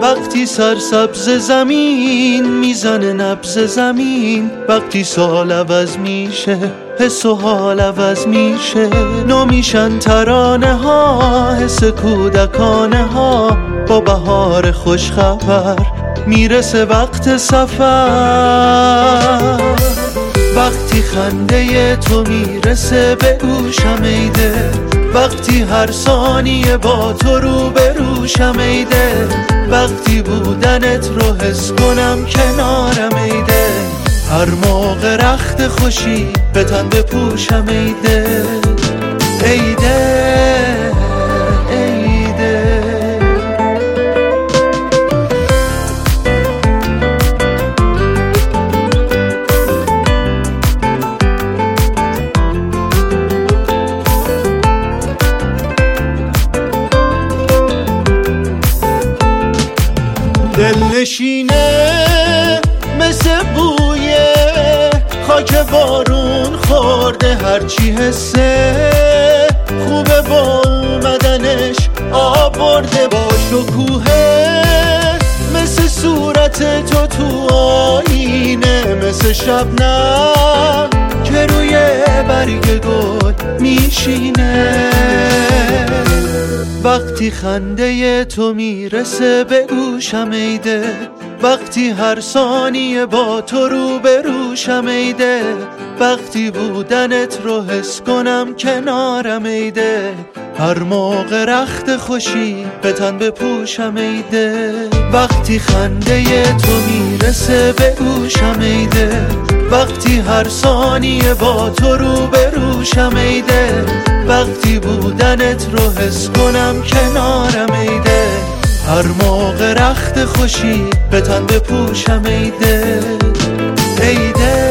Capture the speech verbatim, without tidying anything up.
وقتی سرسبز زمین میزنه نبض زمین، وقتی سال عوض میشه حس و حال عوض میشه، نو میشن ترانه ها حس کودکانه ها، با بهار خوش خبر میرسه وقت سفر. وقتی خنده تو میرسه به گوشم ایده، وقتی هر ثانیه با تو رو به روشم ایده، وقتی بودنت رو حس کنم کنارم ایده، هر موقع رخت خوشی به تن بپوشم ایده ایده ایده. دلنشینه مثل بوی خاک بارون خورده، هرچی حسه خوبه با اومدنش آورده، با شکوهه مثل صورت تو تو آینه، مثل شبنم که روی برگ گل میشینه. وقتی خنده تو میرسه به گوشم ایده، وقتی هر ثانیه با تو رو به روشم ایده، وقتی بودنت رو حس کنم کنارم ایده، هر موقع رخت خوشی به تن بپوشم ایده. وقتی خنده تو میرسه به گوشم ایده، وقتی هر ثانیه با تو رو به روشم ایده، وقتی بودنت رو حس کنم کنارم ایده، هر موقع رخت خوشی به تن بپوشم ایده ایده.